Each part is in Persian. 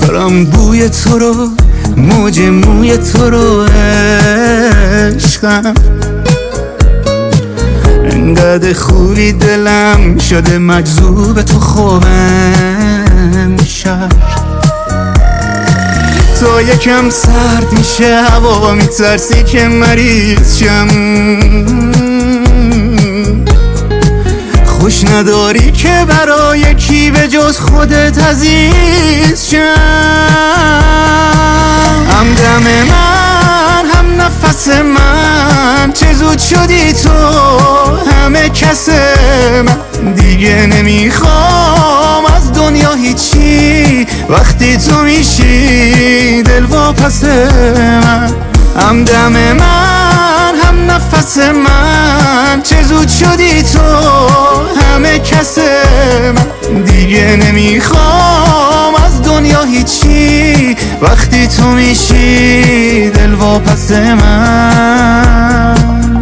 دوست دارم بوی تو رو، موج موی تو رو عشقم. انقدر خوبی دلم شده مجذوب تو خوبم شب. تا یکم سرد میشه هوا میترسی که مریض شم. خوش نداری که برای کی به جز خودت عزیز شم. هم دم من هم نفس من، چه زود شدی تو همه کس من. دیگه نمیخوام از دنیا هیچی وقتی تو میشی دل واپس من. هم دم من هم نفس من، چه زود شدی تو همه کس من. دیگه نمیخوام از دنیا هیچی وقتی تو میشی دل واپس من.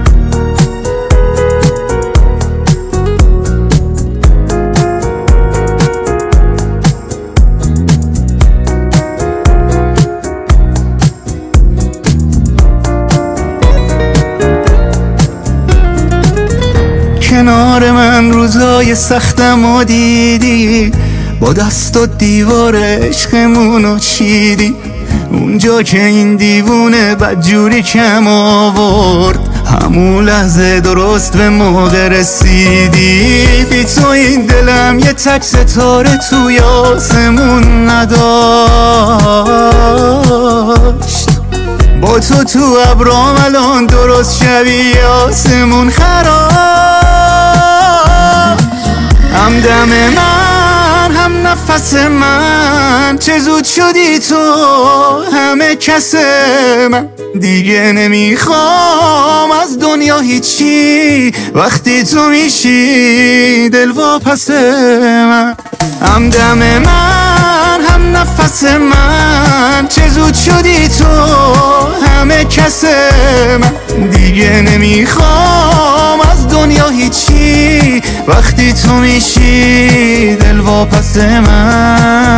کنار من روزای سختم و دیدی، با دست و دیوار عشقمونو چیدی. اونجا که این دیوونه بدجوری کم آورد، همون لحظه درست به موقع رسیدی. بی تو این دلم یه تک ستاره توی آسمون نداشت. با تو ابرام الان درست شبیه آسمون خراب. هم دم من هم نفس من، چه زود شدی تو همه کس من. دیگه نمیخوام از دنیا هیچی وقتی تو میشی دل واپس من. هم دم من هم نفس من، چه زود شدی تو همه کس من. دیگه نمیخوام از دنیا هیچی وقتی تو میشی دل واپس من.